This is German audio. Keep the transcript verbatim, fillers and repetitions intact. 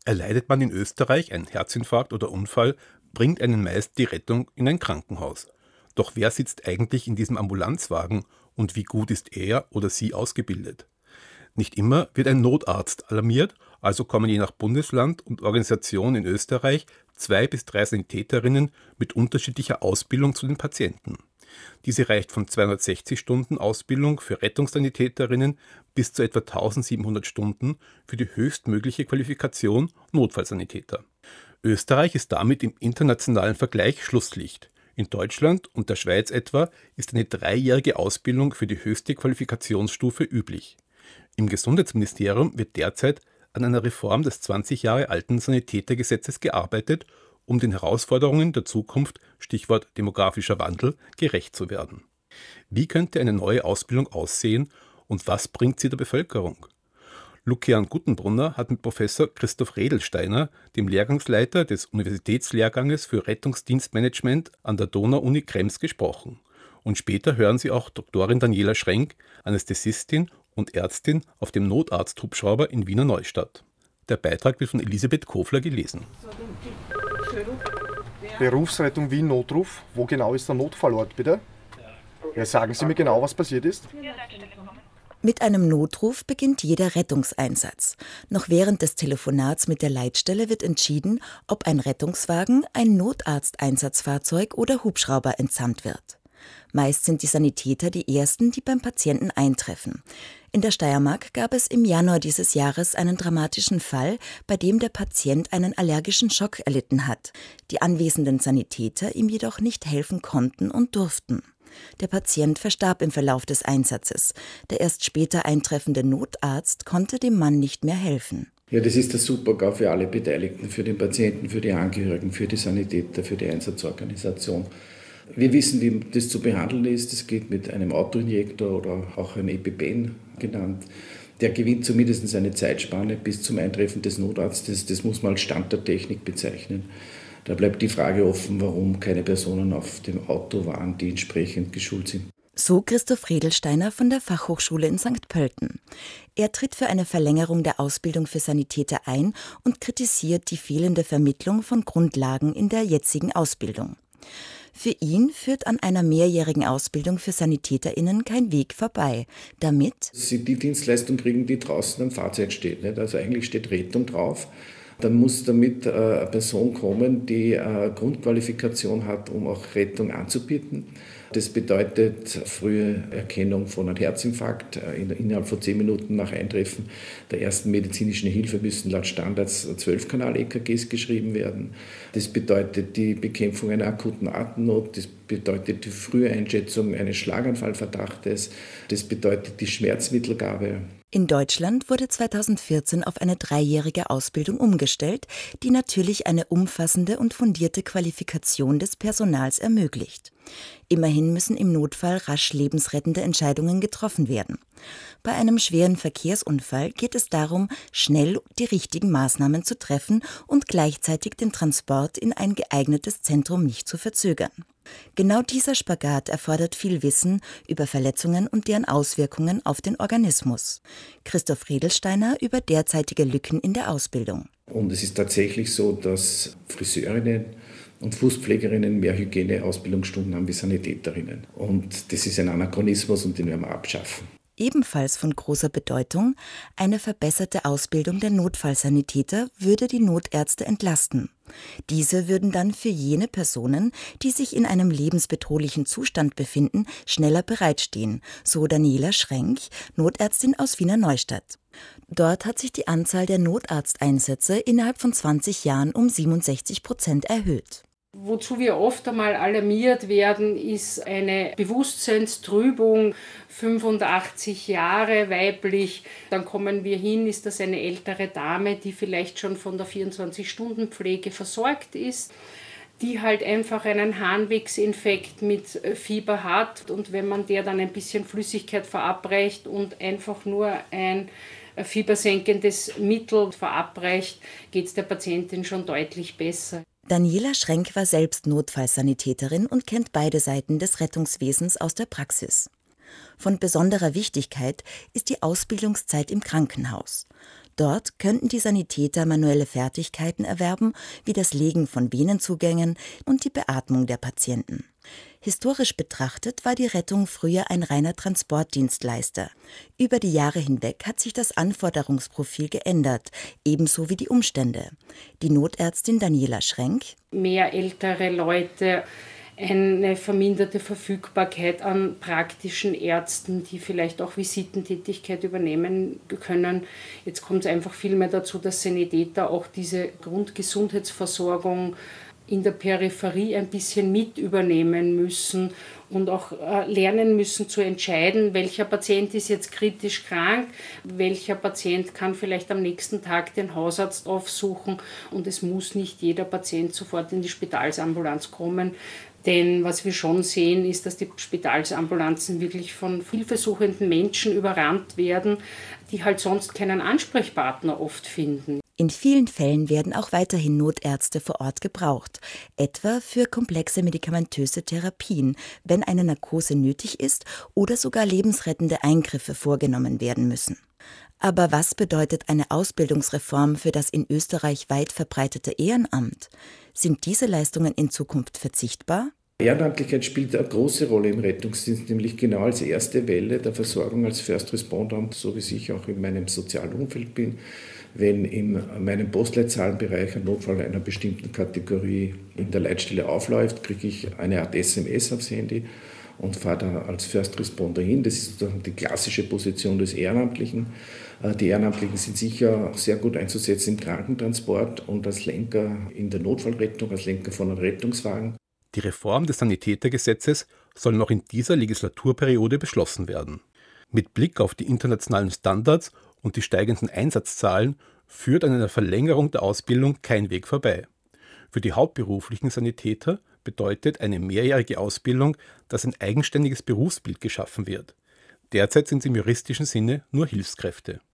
Erleidet man in Österreich einen Herzinfarkt oder Unfall, bringt einen meist die Rettung in ein Krankenhaus. Doch wer sitzt eigentlich in diesem Ambulanzwagen und wie gut ist er oder sie ausgebildet? Nicht immer wird ein Notarzt alarmiert, also kommen je nach Bundesland und Organisation in Österreich zwei bis drei Sanitäterinnen mit unterschiedlicher Ausbildung zu den Patienten. Diese reicht von zweihundertsechzig Stunden Ausbildung für Rettungssanitäterinnen bis zu etwa tausendsiebenhundert Stunden für die höchstmögliche Qualifikation Notfallsanitäter. Österreich ist damit im internationalen Vergleich Schlusslicht. In Deutschland und der Schweiz etwa ist eine dreijährige Ausbildung für die höchste Qualifikationsstufe üblich. Im Gesundheitsministerium wird derzeit an einer Reform des zwanzig Jahre alten Sanitätergesetzes gearbeitet, um den Herausforderungen der Zukunft, Stichwort demografischer Wandel, gerecht zu werden. Wie könnte eine neue Ausbildung aussehen und was bringt sie der Bevölkerung? Lukian Guttenbrunner hat mit Professor Christoph Redelsteiner, dem Lehrgangsleiter des Universitätslehrganges für Rettungsdienstmanagement an der Donau-Uni Krems, gesprochen. Und später hören Sie auch Doktorin Daniela Schrenk, Anästhesistin und Ärztin auf dem Notarzt-Hubschrauber in Wiener Neustadt. Der Beitrag wird von Elisabeth Kofler gelesen. Berufsrettung Wien Notruf. Wo genau ist der Notfallort, bitte? Ja, sagen Sie mir genau, was passiert ist. Mit einem Notruf beginnt jeder Rettungseinsatz. Noch während des Telefonats mit der Leitstelle wird entschieden, ob ein Rettungswagen, ein Notarzteinsatzfahrzeug oder Hubschrauber entsandt wird. Meist sind die Sanitäter die Ersten, die beim Patienten eintreffen. In der Steiermark gab es im Januar dieses Jahres einen dramatischen Fall, bei dem der Patient einen allergischen Schock erlitten hat. Die anwesenden Sanitäter ihm jedoch nicht helfen konnten und durften. Der Patient verstarb im Verlauf des Einsatzes. Der erst später eintreffende Notarzt konnte dem Mann nicht mehr helfen. Ja, das ist der Super-GAU für alle Beteiligten, für den Patienten, für die Angehörigen, für die Sanitäter, für die Einsatzorganisation. Wir wissen, wie das zu behandeln ist. Es geht mit einem Autoinjektor oder auch ein EpiPen genannt. Der gewinnt zumindest eine Zeitspanne bis zum Eintreffen des Notarztes. Das muss man als Stand der Technik bezeichnen. Da bleibt die Frage offen, warum keine Personen auf dem Auto waren, die entsprechend geschult sind. So Christoph Redelsteiner von der Fachhochschule in Sankt Pölten. Er tritt für eine Verlängerung der Ausbildung für Sanitäter ein und kritisiert die fehlende Vermittlung von Grundlagen in der jetzigen Ausbildung. Für ihn führt an einer mehrjährigen Ausbildung für SanitäterInnen kein Weg vorbei. Damit Sie die Dienstleistung kriegen, die draußen am Fahrzeug steht. Nicht? Also eigentlich steht Rettung drauf. Dann muss damit eine Person kommen, die eine Grundqualifikation hat, um auch Rettung anzubieten. Das bedeutet frühe Erkennung von einem Herzinfarkt. Innerhalb von zehn Minuten nach Eintreffen der ersten medizinischen Hilfe müssen laut Standards zwölf Kanal-E K Gs geschrieben werden. Das bedeutet die Bekämpfung einer akuten Atemnot. Das bedeutet die frühe Einschätzung eines Schlaganfallverdachtes. Das bedeutet die Schmerzmittelgabe. In Deutschland wurde zweitausendvierzehn auf eine dreijährige Ausbildung umgestellt, die natürlich eine umfassende und fundierte Qualifikation des Personals ermöglicht. Immerhin müssen im Notfall rasch lebensrettende Entscheidungen getroffen werden. Bei einem schweren Verkehrsunfall geht es darum, schnell die richtigen Maßnahmen zu treffen und gleichzeitig den Transport in ein geeignetes Zentrum nicht zu verzögern. Genau dieser Spagat erfordert viel Wissen über Verletzungen und deren Auswirkungen auf den Organismus. Christoph Redelsteiner über derzeitige Lücken in der Ausbildung. Und es ist tatsächlich so, dass Friseurinnen und Fußpflegerinnen mehr Hygieneausbildungsstunden haben wie Sanitäterinnen. Und das ist ein Anachronismus und den werden wir abschaffen. Ebenfalls von großer Bedeutung, eine verbesserte Ausbildung der Notfallsanitäter würde die Notärzte entlasten. Diese würden dann für jene Personen, die sich in einem lebensbedrohlichen Zustand befinden, schneller bereitstehen, so Daniela Schrenk, Notärztin aus Wiener Neustadt. Dort hat sich die Anzahl der Notarzteinsätze innerhalb von zwanzig Jahren um siebenundsechzig Prozent erhöht. Wozu wir oft einmal alarmiert werden, ist eine Bewusstseinstrübung, fünfundachtzig Jahre weiblich. Dann kommen wir hin, ist das eine ältere Dame, die vielleicht schon von der vierundzwanzig-Stunden-Pflege versorgt ist, die halt einfach einen Harnwegsinfekt mit Fieber hat. Und wenn man der dann ein bisschen Flüssigkeit verabreicht und einfach nur ein fiebersenkendes Mittel verabreicht, geht es der Patientin schon deutlich besser. Daniela Schrenk war selbst Notfallsanitäterin und kennt beide Seiten des Rettungswesens aus der Praxis. Von besonderer Wichtigkeit ist die Ausbildungszeit im Krankenhaus. Dort könnten die Sanitäter manuelle Fertigkeiten erwerben, wie das Legen von Venenzugängen und die Beatmung der Patienten. Historisch betrachtet war die Rettung früher ein reiner Transportdienstleister. Über die Jahre hinweg hat sich das Anforderungsprofil geändert, ebenso wie die Umstände. Die Notärztin Daniela Schrenk: Mehr ältere Leute, eine verminderte Verfügbarkeit an praktischen Ärzten, die vielleicht auch Visitentätigkeit übernehmen können. Jetzt kommt es einfach viel mehr dazu, dass Sanitäter auch diese Grundgesundheitsversorgung in der Peripherie ein bisschen mit übernehmen müssen und auch lernen müssen zu entscheiden, welcher Patient ist jetzt kritisch krank, welcher Patient kann vielleicht am nächsten Tag den Hausarzt aufsuchen, und es muss nicht jeder Patient sofort in die Spitalsambulanz kommen. Denn was wir schon sehen, ist, dass die Spitalsambulanzen wirklich von hilfesuchenden Menschen überrannt werden, die halt sonst keinen Ansprechpartner oft finden. In vielen Fällen werden auch weiterhin Notärzte vor Ort gebraucht, etwa für komplexe medikamentöse Therapien, wenn eine Narkose nötig ist oder sogar lebensrettende Eingriffe vorgenommen werden müssen. Aber was bedeutet eine Ausbildungsreform für das in Österreich weit verbreitete Ehrenamt? Sind diese Leistungen in Zukunft verzichtbar? Ehrenamtlichkeit spielt eine große Rolle im Rettungsdienst, nämlich genau als erste Welle der Versorgung als First Responder, so wie ich auch in meinem sozialen Umfeld bin. Wenn in meinem Postleitzahlenbereich ein Notfall einer bestimmten Kategorie in der Leitstelle aufläuft, kriege ich eine Art S M S aufs Handy und fahre da als First Responder hin. Das ist sozusagen die klassische Position des Ehrenamtlichen. Die Ehrenamtlichen sind sicher sehr gut einzusetzen im Krankentransport und als Lenker in der Notfallrettung, als Lenker von einem Rettungswagen. Die Reform des Sanitätergesetzes soll noch in dieser Legislaturperiode beschlossen werden. Mit Blick auf die internationalen Standards und die steigenden Einsatzzahlen führt an einer Verlängerung der Ausbildung kein Weg vorbei. Für die hauptberuflichen Sanitäter bedeutet eine mehrjährige Ausbildung, dass ein eigenständiges Berufsbild geschaffen wird. Derzeit sind sie im juristischen Sinne nur Hilfskräfte.